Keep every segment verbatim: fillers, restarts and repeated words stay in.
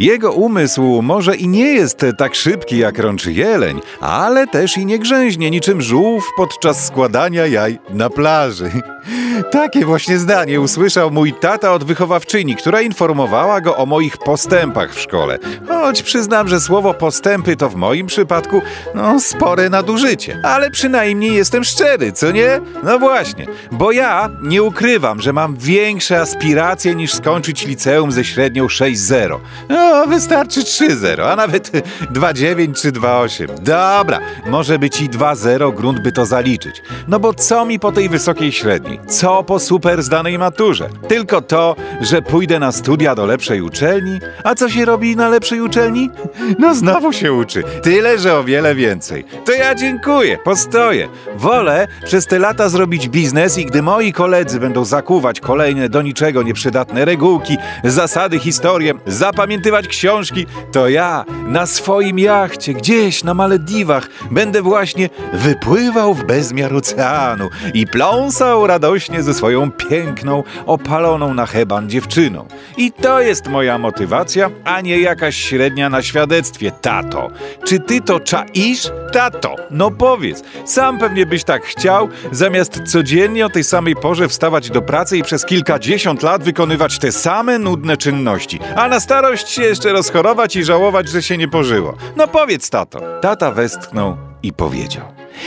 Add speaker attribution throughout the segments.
Speaker 1: Jego umysł może i nie jest tak szybki jak rączy jeleń, ale też i nie grzęźnie niczym żółw podczas składania jaj na plaży. Takie właśnie zdanie usłyszał mój tata od wychowawczyni, która informowała go o moich postępach w szkole. Choć przyznam, że słowo postępy to w moim przypadku, no, spore nadużycie. Ale przynajmniej jestem szczery, co nie? No właśnie, bo ja nie ukrywam, że mam większe aspiracje niż skończyć liceum ze średnią sześć zero. No, wystarczy trzy zero, a nawet dwa dziewięć czy dwa osiem. Dobra, może być i dwa zero, grunt by to zaliczyć. No bo co mi po tej wysokiej średniej? Co po super zdanej maturze? Tylko to, że pójdę na studia do lepszej uczelni? A co się robi na lepszej uczelni? No znowu się uczy. Tyle, że o wiele więcej. To ja dziękuję, postoję. Wolę przez te lata zrobić biznes i gdy moi koledzy będą zakuwać kolejne do niczego nieprzydatne regułki, zasady, historię, zapamiętywać książki, to ja na swoim jachcie gdzieś na Malediwach będę właśnie wypływał w bezmiar oceanu i pląsał radośnie ze swoją piękną, opaloną na heban dziewczyną. I to jest moja motywacja, a nie jakaś średnia na świadectwie, tato. Czy ty to czaisz, tato? No powiedz, sam pewnie byś tak chciał, zamiast codziennie o tej samej porze wstawać do pracy i przez kilkadziesiąt lat wykonywać te same nudne czynności, a na starość się jeszcze rozchorować i żałować, że się nie pożyło. No powiedz, tato. Tata westchnął i powiedział: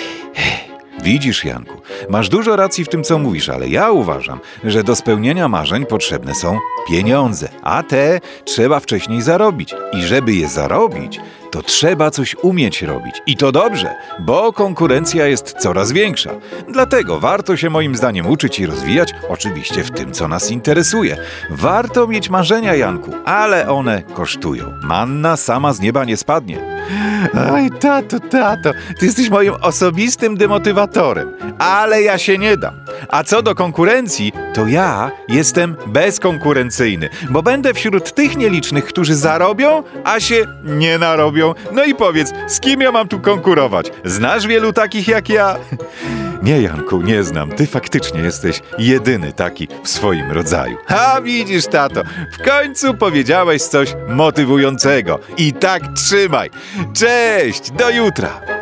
Speaker 1: widzisz, Janku, masz dużo racji w tym, co mówisz, ale ja uważam, że do spełnienia marzeń potrzebne są pieniądze, a te trzeba wcześniej zarobić. I żeby je zarobić, to trzeba coś umieć robić. I to dobrze, bo konkurencja jest coraz większa. Dlatego warto się moim zdaniem uczyć i rozwijać, oczywiście w tym, co nas interesuje. Warto mieć marzenia, Janku, ale one kosztują. Manna sama z nieba nie spadnie. Oj, tato, tato, ty jesteś moim osobistym demotywatorem, ale ja się nie dam. A co do konkurencji, to ja jestem bezkonkurencyjny, bo będę wśród tych nielicznych, którzy zarobią, a się nie narobią. No i powiedz, z kim ja mam tu konkurować? Znasz wielu takich jak ja? Nie, Janku, nie znam. Ty faktycznie jesteś jedyny taki w swoim rodzaju. A widzisz, tato, w końcu powiedziałeś coś motywującego. I tak trzymaj. Cześć, do jutra.